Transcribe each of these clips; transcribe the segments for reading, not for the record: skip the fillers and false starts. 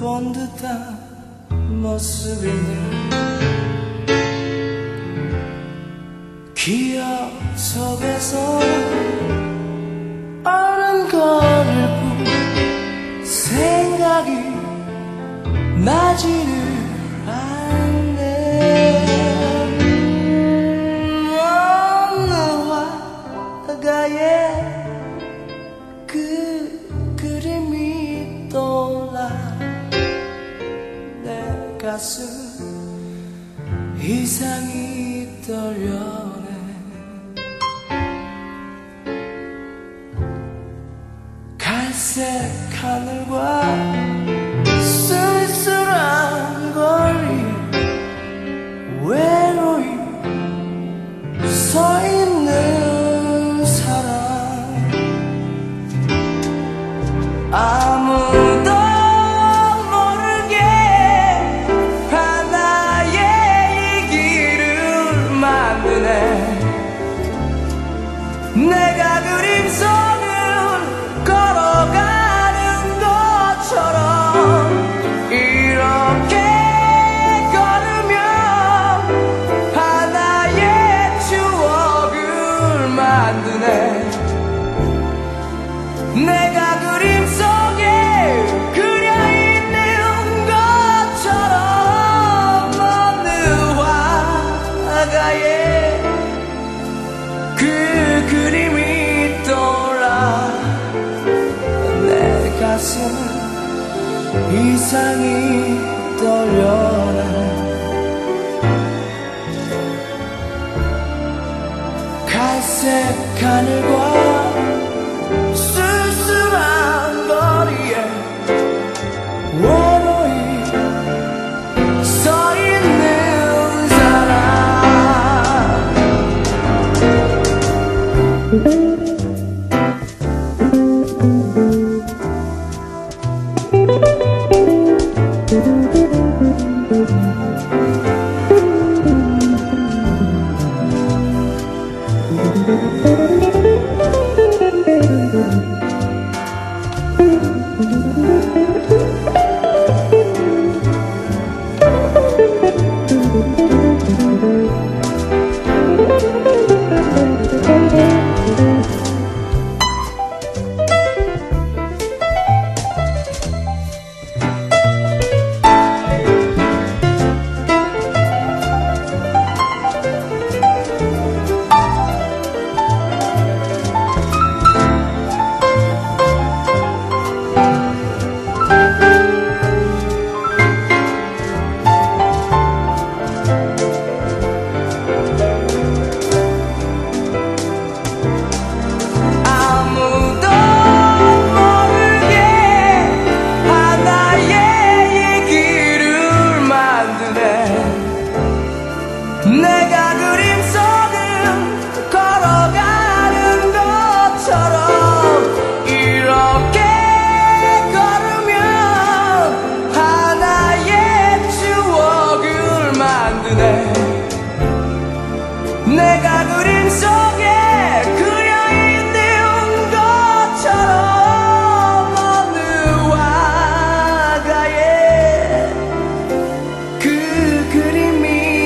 본 듯한 모습이네. 기억 속에서 어른거릴 뿐 생각이 나지를 않네. 어느 화가의 그 그림이 떠올라 내 가슴 이상이 떨려네. 갈색 하늘과 쓸쓸한 거리 외로이 서 있는 사람. 아무도 모르게 하나의 이 길을 만드네. 내가 그림 속을 걸어가는 것처럼 이렇게 걸으면 하나의 추억을 만드네. 내가 그림 속에 그려있는 것처럼 어느 화가의 그 그림이 떠올라 내 가슴은 이상이 떨려나. 갈색 하늘과 쓸쓸한 거리에 외로이 서 있는 사람. 내가 그림 속을 걸어가는 것처럼 이렇게 걸으면 하나의 추억을 만드네. 내가 그림 속에 그려있는 것처럼 어느 화가의 그 그림이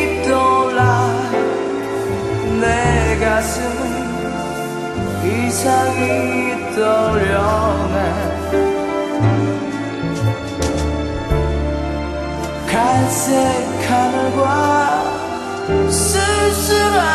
내 가슴은 이상이 떨려네. 갈색 하늘과 쓸쓸한